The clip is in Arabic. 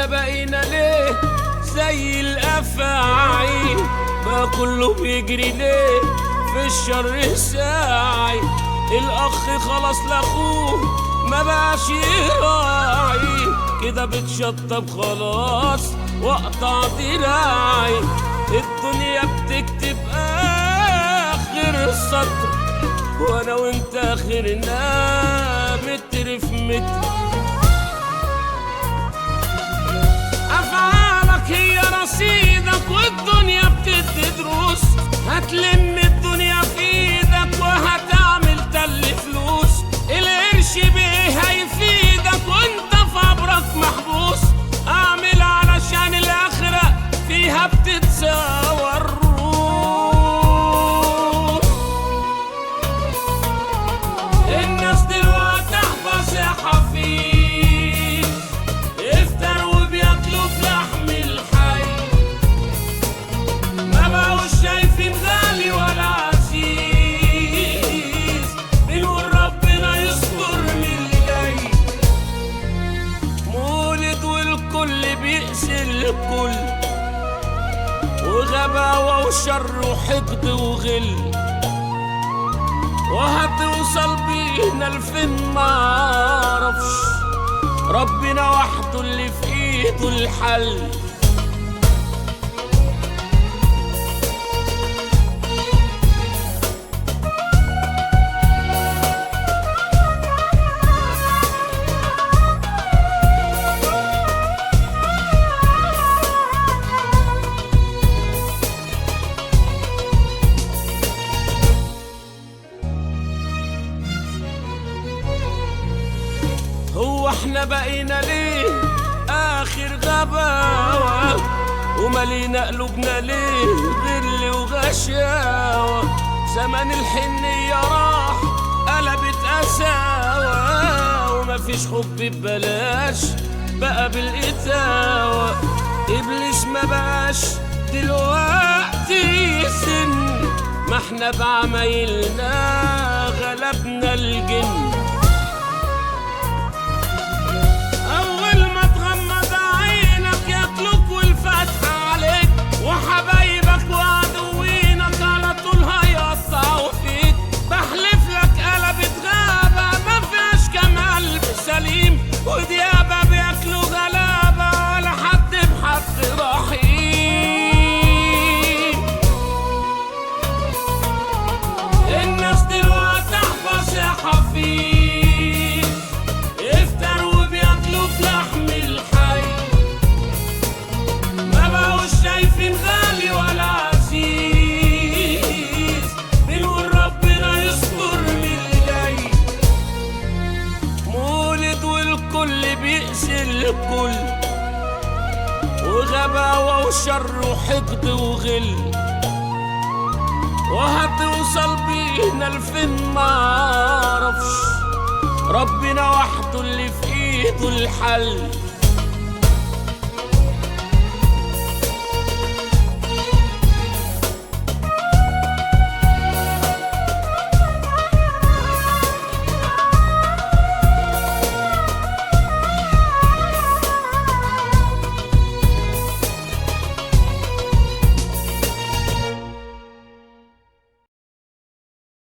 احنا بقينا ليه زي الافاعي؟ بقى كله بيجري ليه في الشر ساعي؟ الاخ خلاص لاخوه ما بقاش يراعي، كده بتشطب خلاص واقطع دراعي. الدنيا بتكتب اخر السطر وانا وانت اخرنا متر في متر. افعالك هي رصيدك والدنيا بتدي دروس، هتلم الدنيا في ايدك وهتعمل تل فلوس. القرش بيه هيفيدك وانت في عبرك محبوس، اعمل علشان الاخرة فيها بتتساوى الروح. الناس دلوقتي احفظ يا حفيظ، افتر وبياكلوا في لحم الحي، ما بقوش شايفين غالي ولا عزيز، بنقول ربنا يستر من اللي جاي. مولد والكل بيقسي الكل، وغباوة وشر وحقد وغل، وهتوصل بينا لفين معرفش، ربنا وحده اللي في ايده الحل. هو احنا بقينا ليه اخر غباوة؟ ومالينا قلوبنا ليه غل وغشاوة؟ زمن الحنية راح قلبت قساوة، ومفيش حب ببلاش بقى بالقتاوة. ابليس ما بقاش دلوقتي سن، ما احنا بعمايلنا غلبنا الجن. وحبايبك وعدوينك على طول هيقطعوا فيك، بحلف لك قلبت غابة ما فيهاش كمال سليم، وديابة بياكلوا غلابة ولا حد بحد رحيم. الناس دلوقتي احفظ يا حفيظ، افتر وبياكلوا في لحم الحي، ما بقوش شايفين غالي ولا عزيز، بنقول ربنا يستر من اللي جاي. مولد والكل بيقسي الكل، وغباوة وشر وحقد وغل، وهتوصل بينا لفين معرفش، ربنا وحده اللي في ايده الحل.